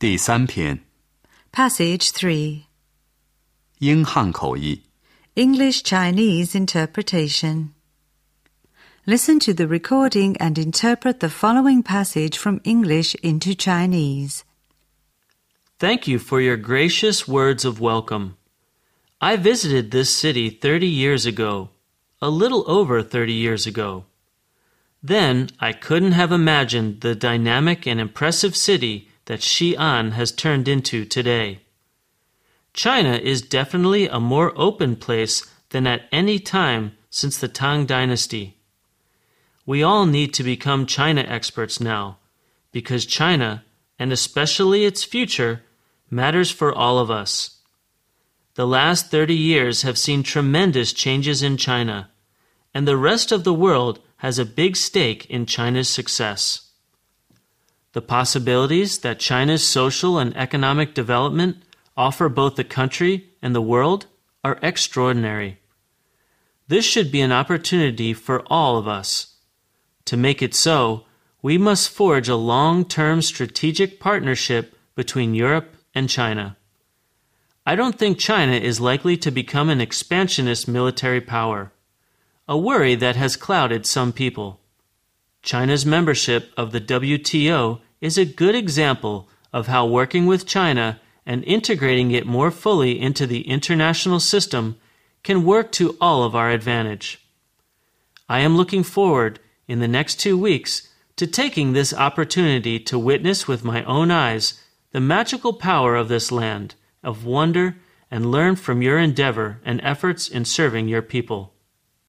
第3篇 Passage 3. 英汉口译 English-Chinese interpretation. Listen to the recording and interpret the following passage from English into Chinese. Thank you for your gracious words of welcome. I visited this city 30 years ago, a little over 30 years ago. Then I couldn't have imagined the dynamic and impressive city that Xi'an has turned into today. China is definitely a more open place than at any time since the Tang Dynasty. We all need to become China experts now, because China, and especially its future, matters for all of us. The last 30 years have seen tremendous changes in China, and the rest of the world has a big stake in China's success. The possibilities that China's social and economic development offer both the country and the world are extraordinary. This should be an opportunity for all of us. To make it so, we must forge a long-term strategic partnership between Europe and China. I don't think China is likely to become an expansionist military power, a worry that has clouded some people. China's membership of the WTO is a good example of how working with China and integrating it more fully into the international system can work to all of our advantage. I am looking forward, in the next 2 weeks, to taking this opportunity to witness with my own eyes the magical power of this land, of wonder, and learn from your endeavor and efforts in serving your people.